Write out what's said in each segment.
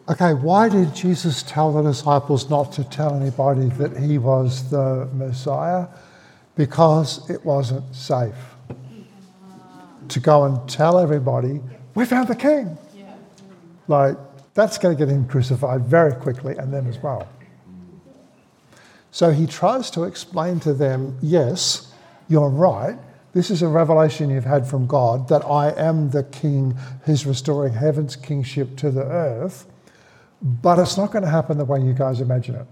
Okay, why did Jesus tell the disciples not to tell anybody that he was the Messiah? Because it wasn't safe to go and tell everybody, we found the king. Like, that's going to get him crucified very quickly, and them as well. So he tries to explain to them, yes, you're right. This is a revelation you've had from God, that I am the king who's restoring heaven's kingship to the earth, but it's not going to happen the way you guys imagine it.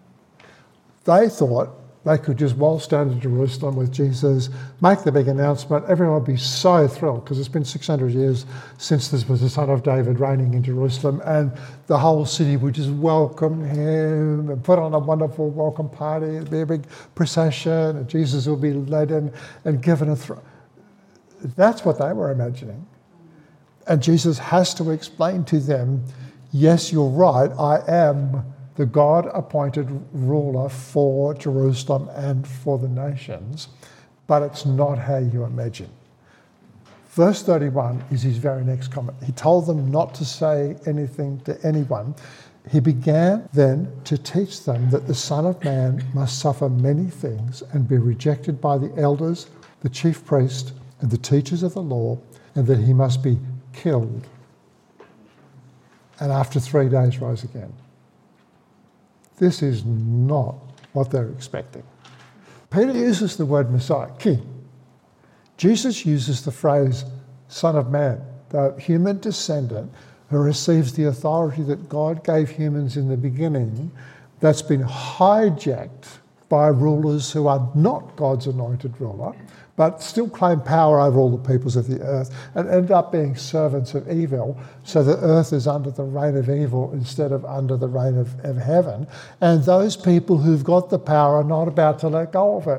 They thought they could just waltz down to Jerusalem with Jesus, make the big announcement. Everyone would be so thrilled because it's been 600 years since this was the Son of David reigning in Jerusalem, and the whole city would just welcome him and put on a wonderful welcome party. It'd be a big procession, and Jesus will be led in and given a throne. That's what they were imagining. And Jesus has to explain to them, yes, you're right, I am the God-appointed ruler for Jerusalem and for the nations, but it's not how you imagine. Verse 31 is his very next comment. He told them not to say anything to anyone. He began then to teach them that the Son of Man must suffer many things and be rejected by the elders, the chief priest, and the teachers of the law, and that he must be killed, and after 3 days rise again. This is not what they're expecting. Peter uses the word Messiah, king. Jesus uses the phrase Son of Man, the human descendant who receives the authority that God gave humans in the beginning, that's been hijacked by rulers who are not God's anointed ruler, but still claim power over all the peoples of the earth and end up being servants of evil. So the earth is under the reign of evil instead of under the reign of heaven. And those people who've got the power are not about to let go of it.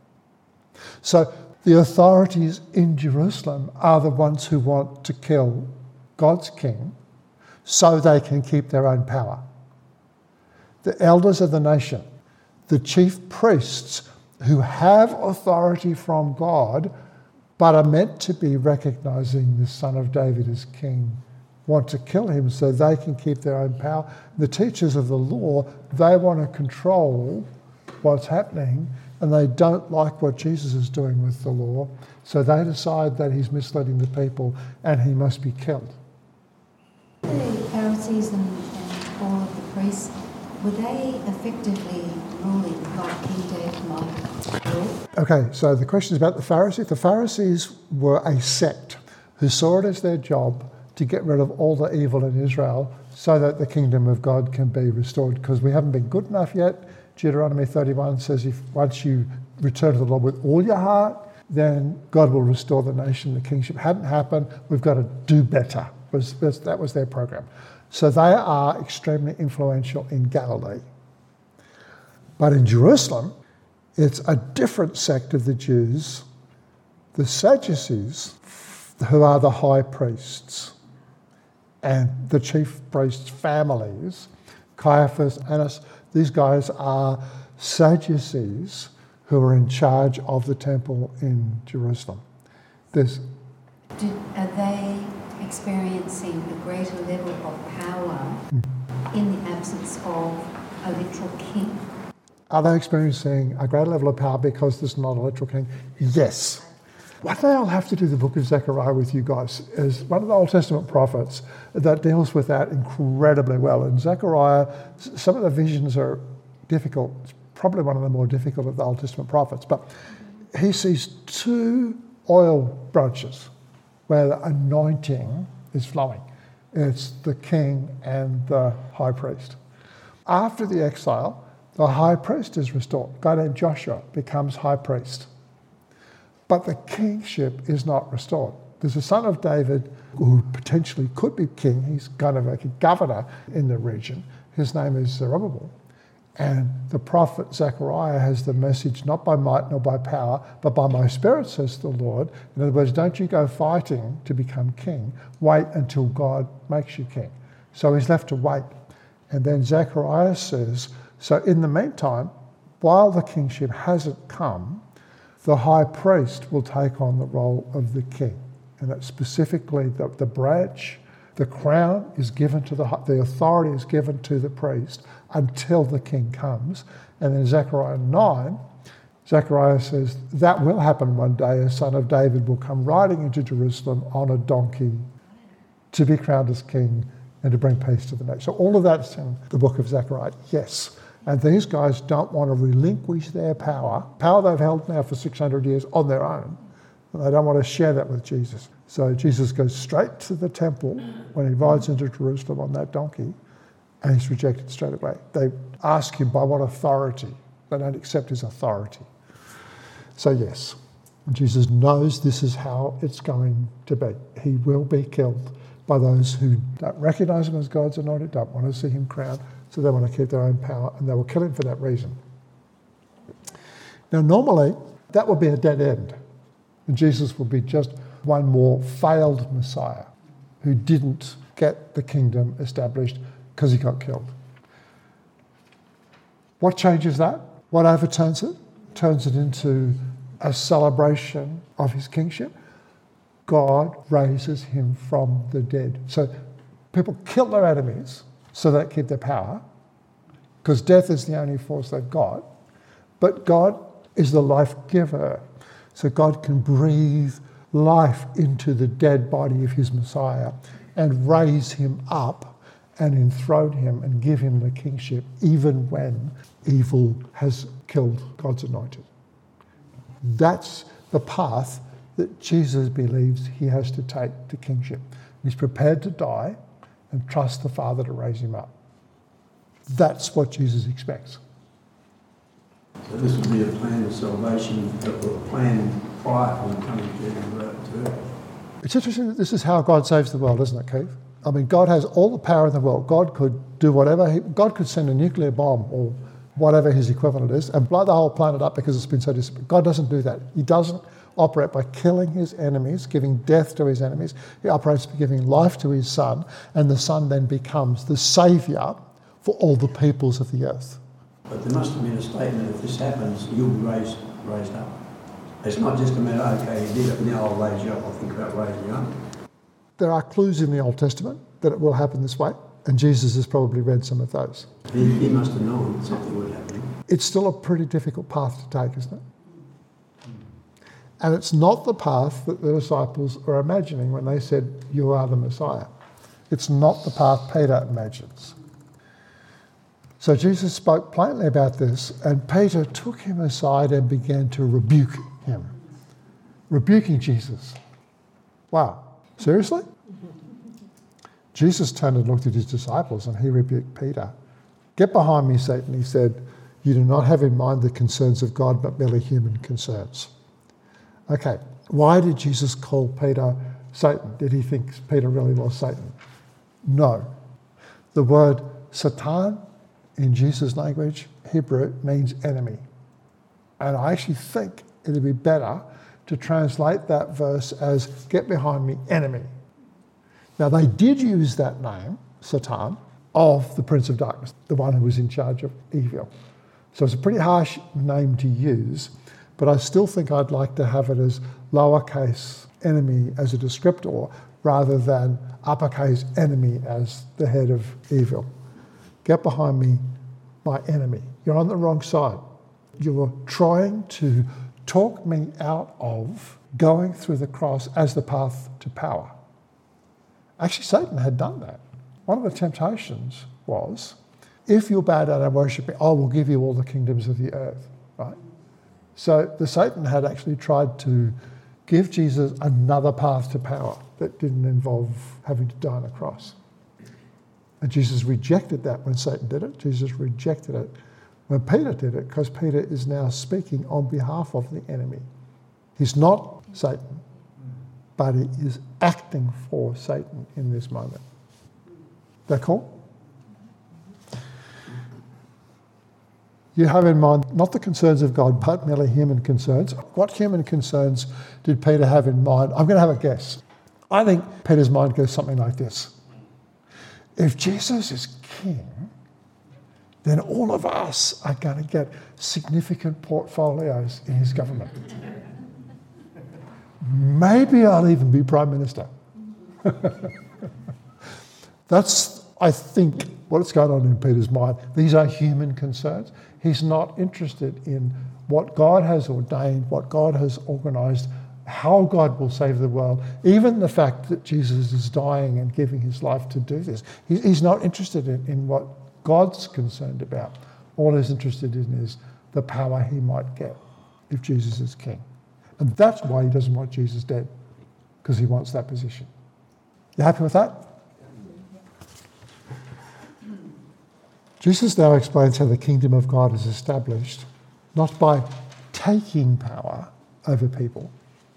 So the authorities in Jerusalem are the ones who want to kill God's king so they can keep their own power. The elders of the nation, the chief priests, who have authority from God but are meant to be recognising the Son of David as king, want to kill him so they can keep their own power. The teachers of the law, they want to control what's happening, and they don't like what Jesus is doing with the law, so they decide that he's misleading the people and he must be killed. The Pharisees and all of the priests, were they effectively ruling like King David might rule? Okay, so the question is about the Pharisees. The Pharisees were a sect who saw it as their job to get rid of all the evil in Israel so that the kingdom of God can be restored, because we haven't been good enough yet. Deuteronomy 31 says if once you return to the Lord with all your heart, then God will restore the nation. The kingship hadn't happened. We've got to do better. That was their program. So they are extremely influential in Galilee. But in Jerusalem, it's a different sect of the Jews, the Sadducees, who are the high priests and the chief priests' families, Caiaphas, Annas. These guys are Sadducees who are in charge of the temple in Jerusalem. Are they experiencing a greater level of power in the absence of a literal king? Are they experiencing a greater level of power because there's not a literal king? Yes. One day I'll have to do the book of Zechariah with you guys as one of the Old Testament prophets that deals with that incredibly well. In Zechariah, some of the visions are difficult. It's probably one of the more difficult of the Old Testament prophets. But he sees two oil branches where the anointing is flowing. It's the king and the high priest. After the exile, the high priest is restored. A guy named Joshua becomes high priest. But the kingship is not restored. There's a son of David who potentially could be king. He's kind of like a governor in the region. His name is Zerubbabel. And the prophet Zechariah has the message, not by might nor by power, but by my spirit, says the Lord. In other words, don't you go fighting to become king. Wait until God makes you king. So he's left to wait. And then Zechariah says, so in the meantime, while the kingship hasn't come, the high priest will take on the role of the king. And that's specifically the branch The crown is given to the authority is given to the priest until the king comes. And in Zechariah 9, Zechariah says that will happen one day. A son of David will come riding into Jerusalem on a donkey to be crowned as king and to bring peace to the nation. So all of that's in the book of Zechariah, yes. And these guys don't want to relinquish their power they've held now for 600 years on their own. And they don't want to share that with Jesus. So Jesus goes straight to the temple when he rides into Jerusalem on that donkey, and he's rejected straight away. They ask him by what authority. They don't accept his authority. So yes, Jesus knows this is how it's going to be. He will be killed by those who don't recognise him as God's anointed, don't want to see him crowned, so they want to keep their own power, and they will kill him for that reason. Now normally, that would be a dead end, and Jesus would be just one more failed Messiah who didn't get the kingdom established because he got killed. What changes that? What overturns it? Turns it into a celebration of his kingship. God raises him from the dead. So people kill their enemies so they keep their power, because death is the only force they've got. But God is the life giver. So God can breathe life into the dead body of his Messiah and raise him up and enthrone him and give him the kingship, even when evil has killed God's anointed. That's the path that Jesus believes he has to take to kingship. He's prepared to die and trust the Father to raise him up. That's what Jesus expects. So this would be a plan of salvation that was planned prior to him coming to earth. It's interesting that this is how God saves the world, isn't it, Keith? I mean, God has all the power in the world. God could do whatever. God could send a nuclear bomb or whatever his equivalent is and blow the whole planet up because it's been so disciplined. God doesn't do that. He doesn't operate by killing his enemies, giving death to his enemies. He operates by giving life to his Son, and the Son then becomes the saviour for all the peoples of the earth. But there must have been a statement, if this happens, you'll be raised up. It's not just a matter, okay, you did it, now I'll raise you up, I'll think about raising you up. There are clues in the Old Testament that it will happen this way, and Jesus has probably read some of those. He must have known something would happen. It's still a pretty difficult path to take, isn't it? And it's not the path that the disciples are imagining when they said, you are the Messiah. It's not the path Peter imagines. So Jesus spoke plainly about this, and Peter took him aside and began to rebuke him. Rebuking Jesus. Wow. Seriously? Jesus turned and looked at his disciples and he rebuked Peter. Get behind me, Satan, he said. You do not have in mind the concerns of God, but merely human concerns. Okay, why did Jesus call Peter Satan? Did he think Peter really was Satan? No. The word Satan in Jesus' language, Hebrew, means enemy. And I actually think it'd be better to translate that verse as, get behind me, enemy. Now, they did use that name, Satan, of the Prince of Darkness, the one who was in charge of evil. So it's a pretty harsh name to use, but I still think I'd like to have it as lowercase enemy as a descriptor rather than uppercase enemy as the head of evil. Get behind me, my enemy. You're on the wrong side. You're trying to talk me out of going through the cross as the path to power. Actually, Satan had done that. One of the temptations was, if you bow down and worship me, I will give you all the kingdoms of the earth, right? So the Satan had actually tried to give Jesus another path to power that didn't involve having to die on a cross. And Jesus rejected that when Satan did it. Jesus rejected it when Peter did it, because Peter is now speaking on behalf of the enemy. He's not Satan, but he is acting for Satan in this moment. That cool? You have in mind not the concerns of God, but merely human concerns. What human concerns did Peter have in mind? I'm going to have a guess. I think Peter's mind goes something like this. If Jesus is king, then all of us are going to get significant portfolios in his government. Maybe I'll even be Prime Minister. That's, I think, what's going on in Peter's mind. These are human concerns. He's not interested in what God has ordained, what God has organised, how God will save the world. Even the fact that Jesus is dying and giving his life to do this. He's not interested in what God's concerned about. All he's interested in is the power he might get if Jesus is king. And that's why he doesn't want Jesus dead, because he wants that position. You happy with that? Jesus now explains how the kingdom of God is established, not by taking power over people,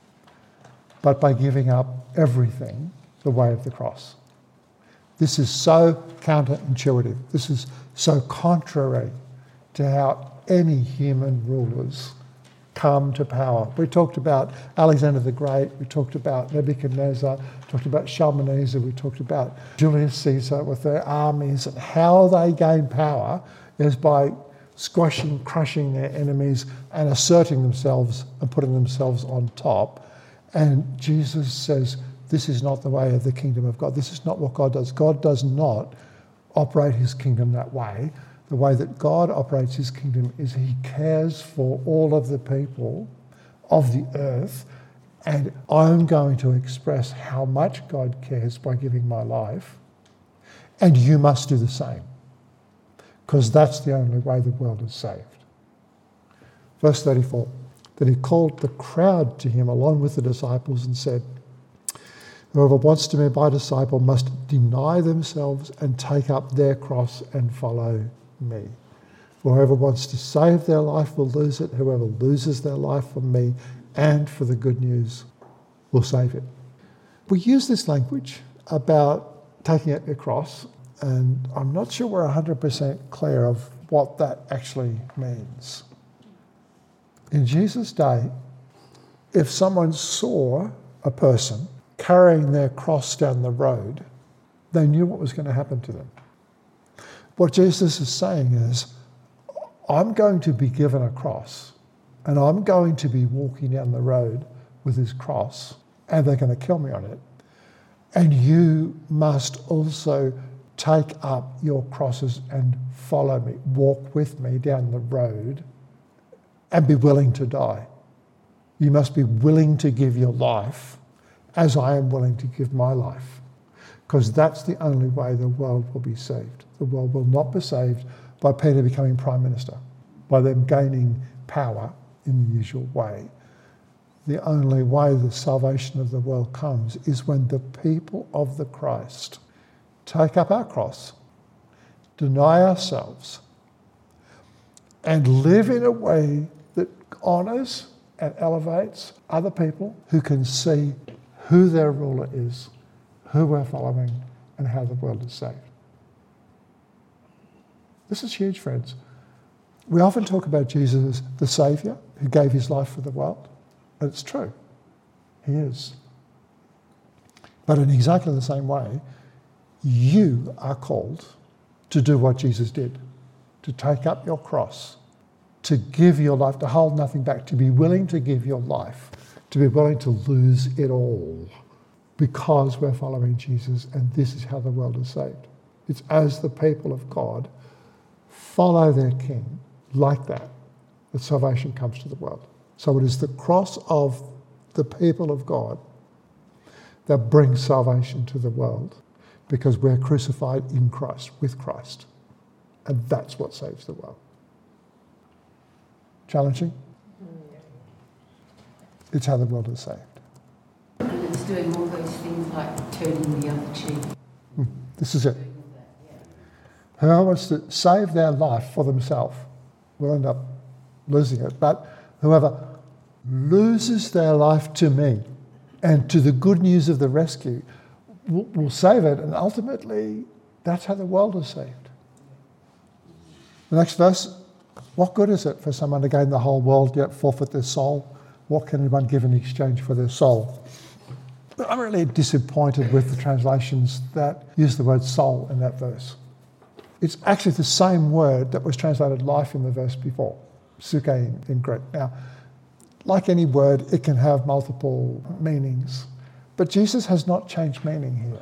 but by giving up everything, the way of the cross. This is so counterintuitive. This is so contrary to how any human rulers come to power. We talked about Alexander the Great, we talked about Nebuchadnezzar, we talked about Shalmaneser, we talked about Julius Caesar with their armies, and how they gain power is by squashing, crushing their enemies and asserting themselves and putting themselves on top. And Jesus says, this is not the way of the kingdom of God. This is not what God does. God does not operate his kingdom that way. The way that God operates his kingdom is he cares for all of the people of the earth, and I'm going to express how much God cares by giving my life, and you must do the same, because that's the only way the world is saved. Verse 34, then he called the crowd to him along with the disciples and said, whoever wants to be my disciple must deny themselves and take up their cross and follow me. For whoever wants to save their life will lose it. Whoever loses their life for me and for the good news will save it. We use this language about taking up your cross, and I'm not sure we're 100% clear of what that actually means. In Jesus' day, if someone saw a person carrying their cross down the road, they knew what was going to happen to them. What Jesus is saying is, I'm going to be given a cross, and I'm going to be walking down the road with this cross, and they're going to kill me on it. And you must also take up your crosses and follow me, walk with me down the road, and be willing to die. You must be willing to give your life as I am willing to give my life, because that's the only way the world will be saved. The world will not be saved by Peter becoming Prime Minister, by them gaining power in the usual way. The only way the salvation of the world comes is when the people of the Christ take up our cross, deny ourselves, and live in a way that honours and elevates other people who can see who their ruler is, who we're following, and how the world is saved. This is huge, friends. We often talk about Jesus as the Saviour who gave his life for the world, and it's true. He is. But in exactly the same way, you are called to do what Jesus did, to take up your cross, to give your life, to hold nothing back, to be willing to give your life, to be willing to lose it all, because we're following Jesus, and this is how the world is saved. It's as the people of God follow their King like that salvation comes to the world. So it is the cross of the people of God that brings salvation to the world, because we're crucified in Christ, with Christ. And that's what saves the world. Challenging? It's how the world is saved. And it's doing all those things like turning the other cheek. This is it. Whoever wants to save their life for themselves will end up losing it. But whoever loses their life to me and to the good news of the rescue will save it. And ultimately, that's how the world is saved. The next verse, what good is it for someone to gain the whole world yet forfeit their soul? What can anyone give in exchange for their soul? But I'm really disappointed with the translations that use the word soul in that verse. It's actually the same word that was translated life in the verse before, psyche in Greek. Now, like any word, it can have multiple meanings, but Jesus has not changed meaning here.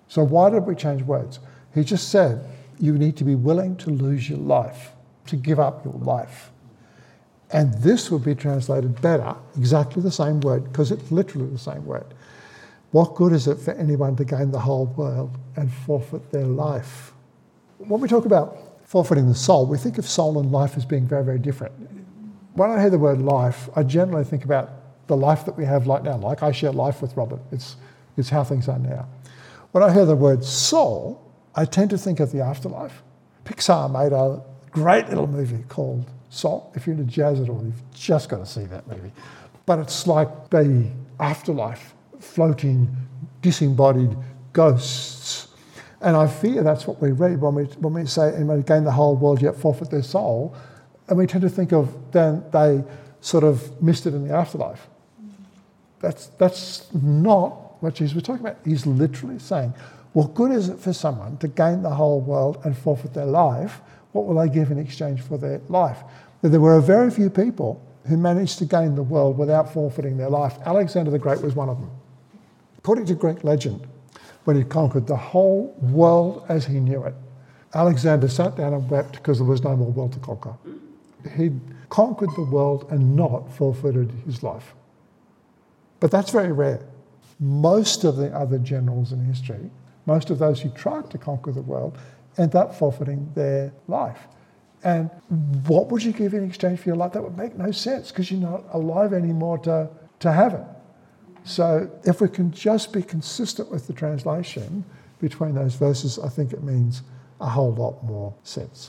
So why did we change words? He just said, you need to be willing to lose your life, to give up your life. And this would be translated better, exactly the same word, because it's literally the same word. What good is it for anyone to gain the whole world and forfeit their life? When we talk about forfeiting the soul, we think of soul and life as being very, very different. When I hear the word life, I generally think about the life that we have right now. Like I share life with Robert. It's how things are now. When I hear the word soul, I tend to think of the afterlife. Pixar made a great little movie called Soul. If you're into jazz at all, you've just got to see that movie. But it's like the afterlife, floating, disembodied ghosts. And I fear that's what we read when we say, and we gain the whole world yet forfeit their soul. And we tend to think of then they sort of missed it in the afterlife. That's not what Jesus was talking about. He's literally saying, what good is it for someone to gain the whole world and forfeit their life? What will they give in exchange for their life? There were very few people who managed to gain the world without forfeiting their life. Alexander the Great was one of them. According to Greek legend, when he conquered the whole world as he knew it, Alexander sat down and wept because there was no more world to conquer. He'd conquered the world and not forfeited his life. But that's very rare. Most of the other generals in history, most of those who tried to conquer the world, end up forfeiting their life. And what would you give in exchange for your life? That would make no sense because you're not alive anymore to have it. So if we can just be consistent with the translation between those verses, I think it means a whole lot more sense.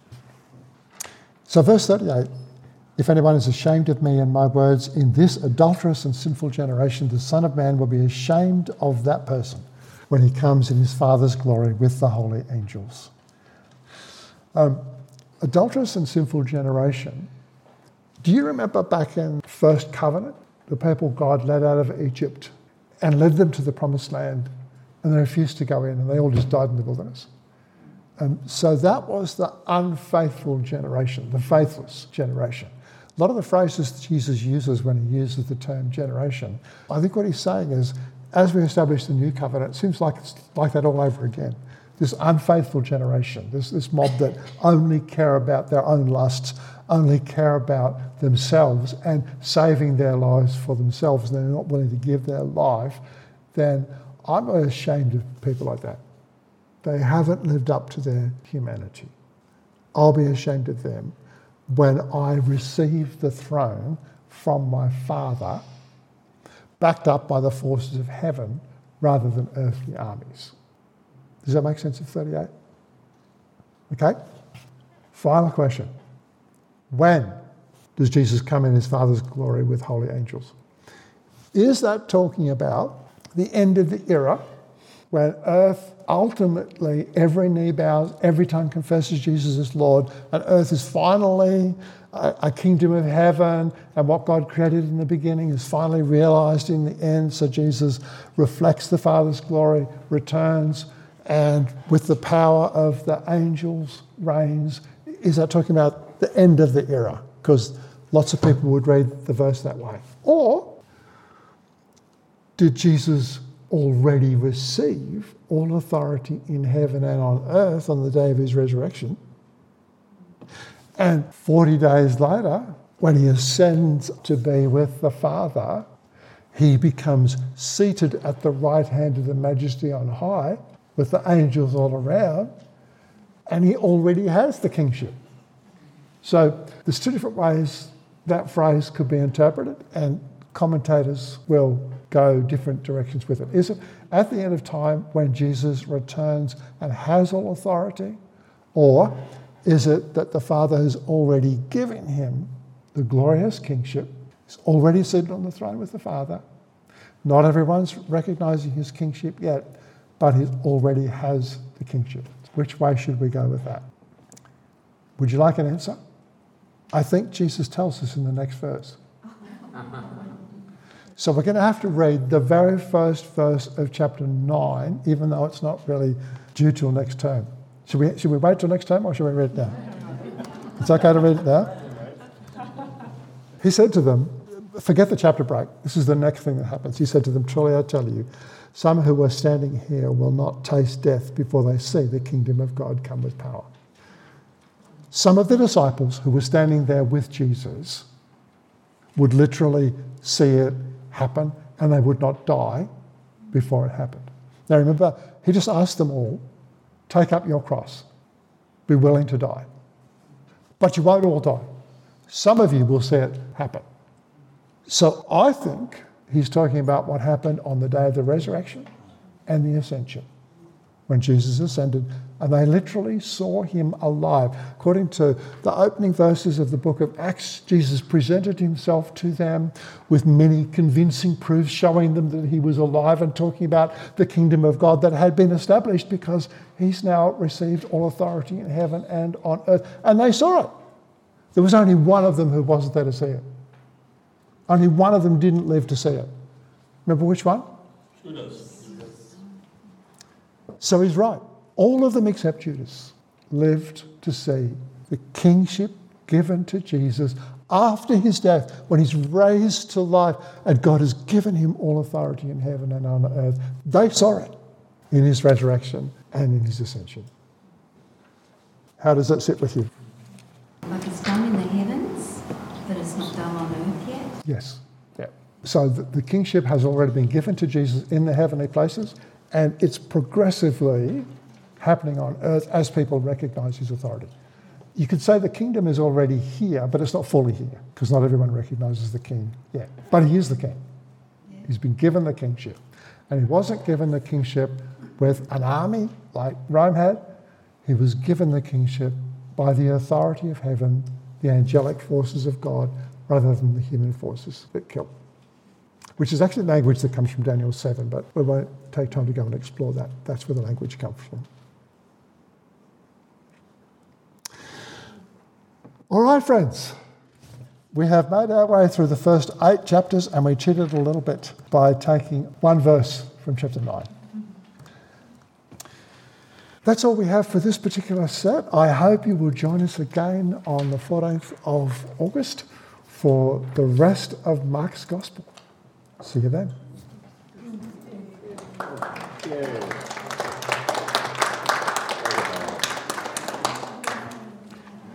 So verse 38, if anyone is ashamed of me and my words in this adulterous and sinful generation, the Son of Man will be ashamed of that person when he comes in his Father's glory with the holy angels. Adulterous and sinful generation. Do you remember back in First Covenant, the people God led out of Egypt and led them to the Promised Land, and they refused to go in, and they all just died in the wilderness? So that was the unfaithful generation, the faithless generation. A lot of the phrases that Jesus uses when he uses the term generation, I think what he's saying is, as we establish the new covenant, it seems like it's like that all over again. This unfaithful generation, this mob that only care about their own lusts, only care about themselves and saving their lives for themselves, and they're not willing to give their life, then I'm ashamed of people like that. They haven't lived up to their humanity. I'll be ashamed of them when I receive the throne from my Father, backed up by the forces of heaven rather than earthly armies. Does that make sense of 38? Okay? Final question. When does Jesus come in his Father's glory with holy angels? Is that talking about the end of the era when earth ultimately, every knee bows, every tongue confesses Jesus is Lord, and earth is finally a kingdom of heaven, and what God created in the beginning is finally realised in the end, so Jesus reflects the Father's glory, returns, and with the power of the angels reigns? Is that talking about the end of the era? Because lots of people would read the verse that way. Or did Jesus already receive all authority in heaven and on earth on the day of his resurrection? And 40 days later, when he ascends to be with the Father, he becomes seated at the right hand of the Majesty on high with the angels all around, and he already has the kingship. So there's two different ways that phrase could be interpreted, and commentators will go different directions with it. Is it at the end of time when Jesus returns and has all authority? Or is it that the Father has already given him the glorious kingship? He's already seated on the throne with the Father. Not everyone's recognising his kingship yet, but he already has the kingship. Which way should we go with that? Would you like an answer? I think Jesus tells us in the next verse. So we're going to have to read the very first verse of chapter 9, even though it's not really due till next term. Should we wait till next term, or should we read it now? It's okay to read it now? He said to them, Forget the chapter break. This is the next thing that happens. He said to them, truly I tell you, some who are standing here will not taste death before they see the kingdom of God come with power. Some of the disciples who were standing there with Jesus would literally see it happen, and they would not die before it happened. Now remember, he just asked them all, take up your cross, be willing to die. But you won't all die. Some of you will see it happen. So I think he's talking about what happened on the day of the resurrection and the ascension, when Jesus ascended, and they literally saw him alive. According to the opening verses of the book of Acts, Jesus presented himself to them with many convincing proofs showing them that he was alive and talking about the kingdom of God that had been established because he's now received all authority in heaven and on earth. And they saw it. There was only one of them who wasn't there to see it. Only one of them didn't live to see it. Remember which one? Judas. So he's right. All of them except Judas lived to see the kingship given to Jesus after his death, when he's raised to life and God has given him all authority in heaven and on earth. They saw it in his resurrection and in his ascension. How does that sit with you? Like it's done in the heavens, but it's not done on earth yet? Yes. Yeah. So the kingship has already been given to Jesus in the heavenly places, and it's progressively happening on earth as people recognise his authority. You could say the kingdom is already here, but it's not fully here, because not everyone recognises the king yet. But he is the king. Yeah. He's been given the kingship. And he wasn't given the kingship with an army like Rome had. He was given the kingship by the authority of heaven, the angelic forces of God, rather than the human forces that kill. Which is actually language that comes from Daniel 7, but we won't take time to go and explore that. That's where the language comes from. All right, friends. We have made our way through the first 8 chapters, and we cheated a little bit by taking one verse from chapter 9. That's all we have for this particular set. I hope you will join us again on the 14th of August for the rest of Mark's Gospel. See you then.